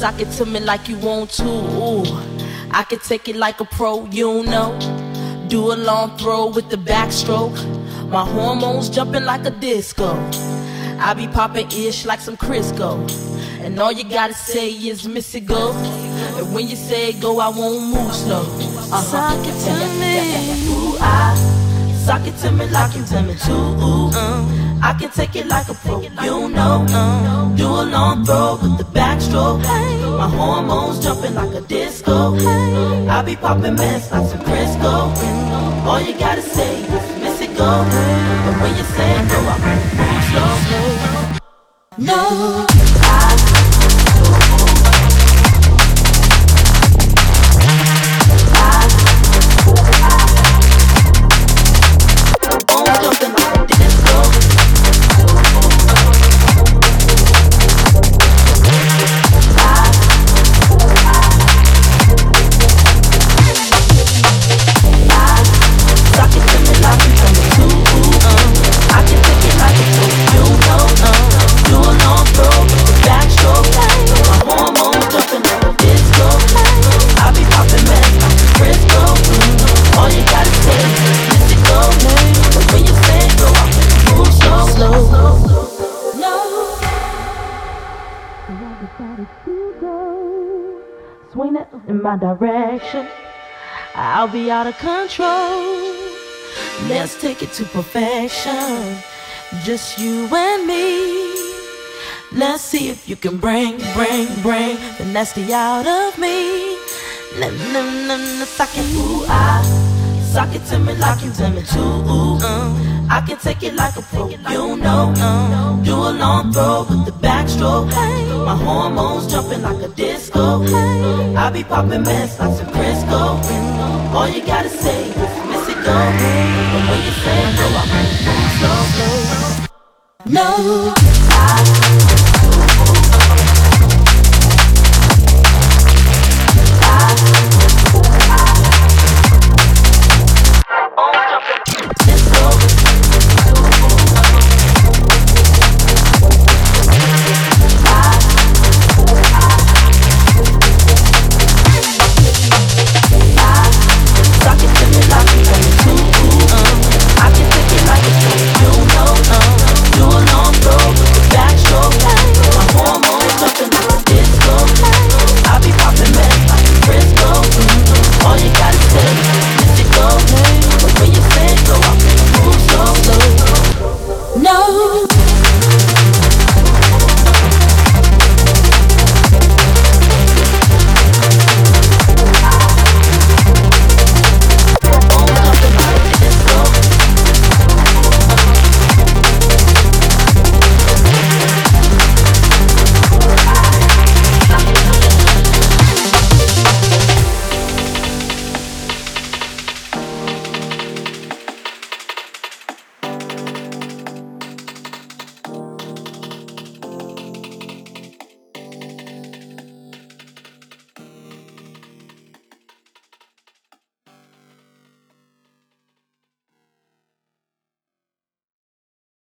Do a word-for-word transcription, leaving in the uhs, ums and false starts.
Sock it to me like you want to. Ooh, I can take it like a pro, you know. Do a long throw with the backstroke. My hormones jumping like a disco. I be popping ish like some Crisco. And all you gotta say is miss it go. And when you say go, I won't move slow. Uh-huh. Sock it to me. Ooh, I sock it to me like you want me to. Ooh, uh, I can take it like a pro, you know. Uh, do a long throw with the backstroke. My hormones jumping like a disco. I be popping mess like some Crisco. All you gotta say is miss it go. But when you say go, I won't move slow. No, I swing it in my direction, I'll be out of control. Let's take it to perfection, just you and me. Let's see if you can bring, bring, bring the nasty out of me. Let me sock it, ooh, I sock it to me like you want me to. Ooh, uh, I can take it like a pro, you know. Uh, do a long throw with the backstroke. My hormones jumping like a disco. I be popping mess like some Crisco. All you gotta say is miss it go. But when you say go, I won't move slow. No, I